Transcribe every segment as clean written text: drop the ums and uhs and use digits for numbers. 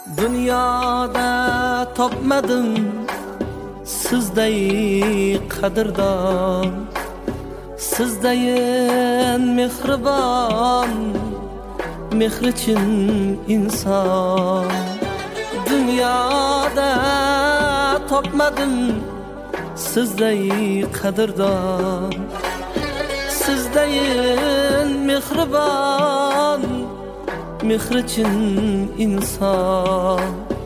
Dünyada topmadım sizday qadrdon, sizdayin mehribon, mehri chin inson. Dünyada topmadım sizday qadrdon, sizdayin mehribon, mehri chin inson.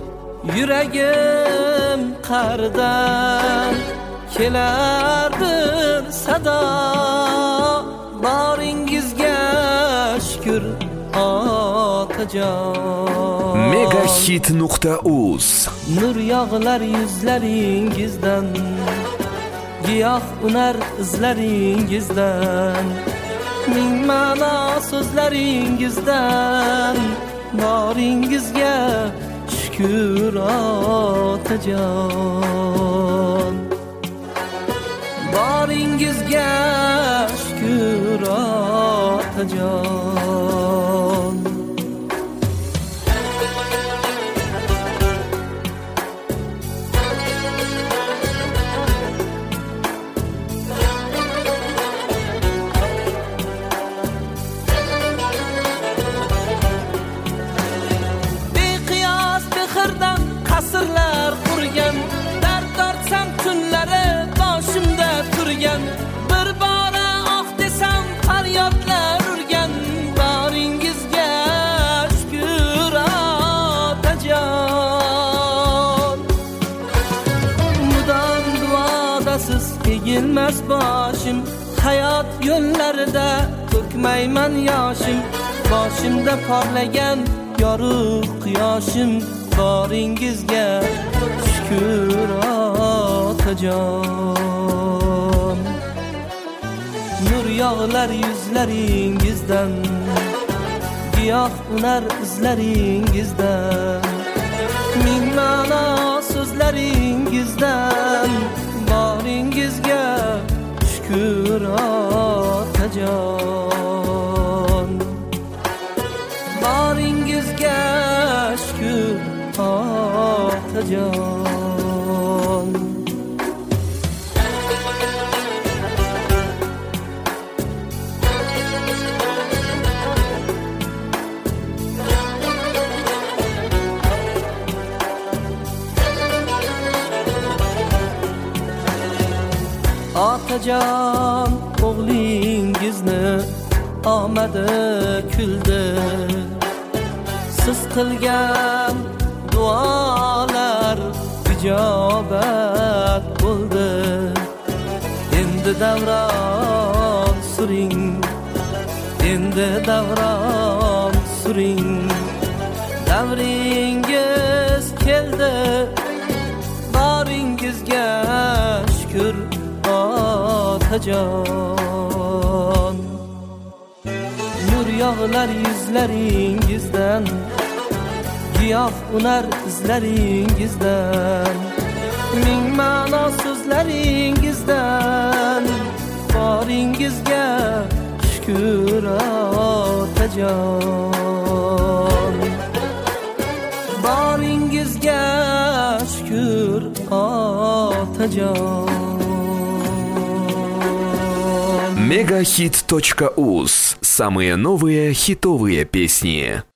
Yuragim qardan kelardir sado, boringizga shukr otajon. Megahit.uz. Nur yog'lar yuzlaringizdan, giyoh unar izlaringizdan, ming ma'no so'zlaringizdan, boringizga shukr otajon. Boringizga shukr otajon. Qasrlar qurgan, dard tortsam tunlari boshimda turgan, bir bora oh desam faryodlar urgan, boringizga shukr otajon. Mudom duodasiz egilmas boshim, hayot yo'llarida to'kmayman yoshim, boshimda porlagan yorug' quyoshim, boringizga shukr otajon. Nur yog'lar yuzlaringizdan, giyoh unar izlaringizdan, ming ma'no so'zlaringizdan, boringizga shukr otajon. Boringizga shukr otajon. Otajon, o'g'lingizni omadi kuldi, siz qilgan duolar ijobat bo'ldi. Endi davron suring, endi davron suring, davringiz keldi, boringizga shukr otajon. Nur yog'lar yuzlaringizdan, giyoh unar izlaringizdan, ming ma'no so'zlaringizdan, boringizga shukr otajon. Boringizga shukr otajon. Megahit.uz. Самые новые хитовые песни.